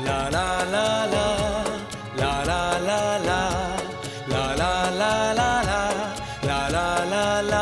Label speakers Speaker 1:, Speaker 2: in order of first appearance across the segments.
Speaker 1: ला ला ला ला ला ला ला ला ला ला ला ला ला ला ला ला।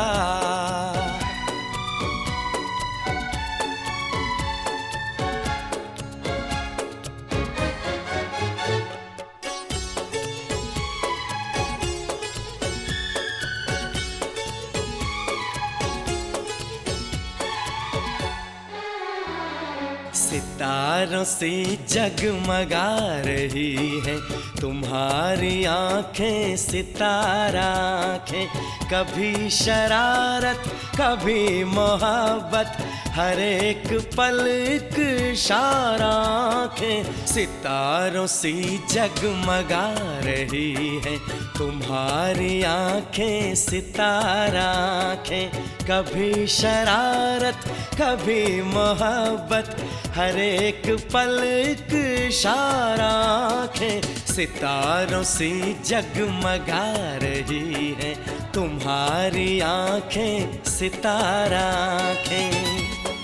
Speaker 1: सितारों से जगमगा रही है तुम्हारी आंखें, सितारा आंखें। कभी शरारत कभी मोहब्बत, हर एक पल एक इशारा आंखें। सितारों से जगमगा रही है तुम्हारी आंखें, सितारा आंखें। कभी शरारत कभी मोहब्बत, हर एक पल एक इशारा आंखें। सितारों से जगमगा रही है तुम्हारी आंखें, सितारा आंखें।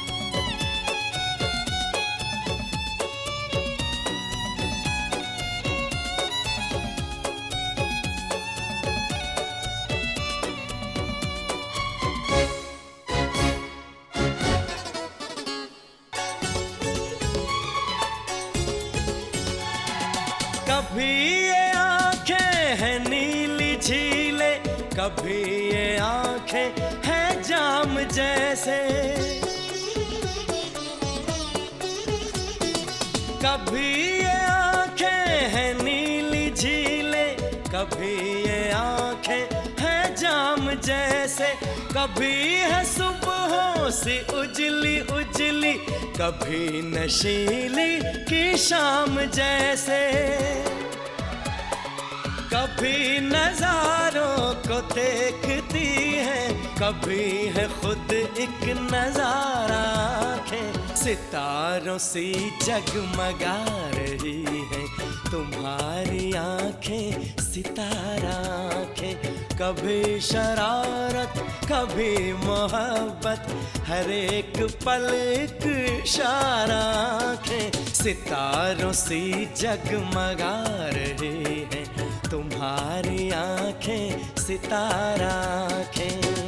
Speaker 1: कभी ये आंखें हैं नीली झीलें, कभी ये आंखें हैं जाम जैसे। कभी ये आंखें हैं नीली झीलें, कभी ये आंखें हैं जाम जैसे। कभी है सुबहों सी उजली उजली, कभी नशीली की शाम जैसे। कभी नजारों को देखती है, कभी है खुद एक नजारा आंखें। सितारों से जगमगा रही है तुम्हारी आंखें, सितारा आंखें। कभी शरारत कभी मोहब्बत, हर एक पल एक इशारा आंखें। सितारों से जगमगा रही है तुम्हारी आंखें, सितारा आंखें।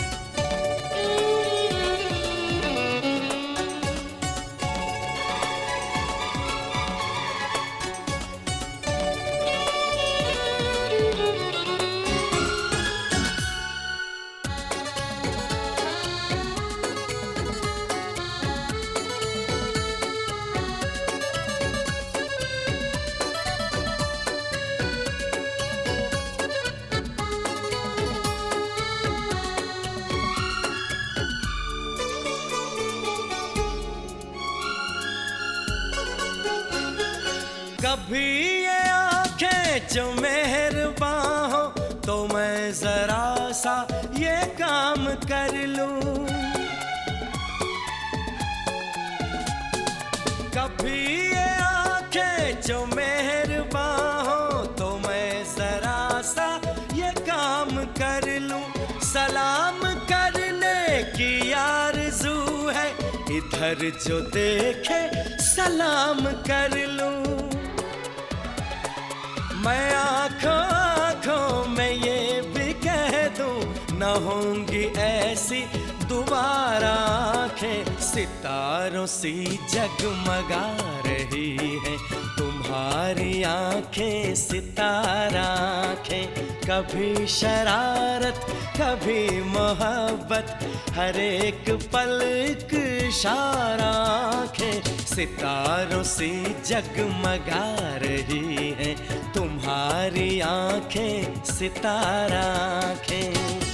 Speaker 1: कभी ये आंखें जो मेहरबान हो, तो मैं जरा सा ये काम कर लूं। कभी ये आंखें जो मेहरबान हो, तो मैं जरा सा ये काम कर लूं। सलाम करने की आरज़ू है, इधर जो देखे सलाम कर लूं। मैं आँखों आँखों में ये भी कह दूं, न होंगी ऐसी दोबारा आँखें। सितारों से जगमगा रही है तुम्हारी आँखें, सितारा आँखें। कभी शरारत कभी मोहब्बत, हर एक पल एक इशारा आँखें। सितारों से जगमगा रही है तुम्हारी आंखें, सितारा आंखें।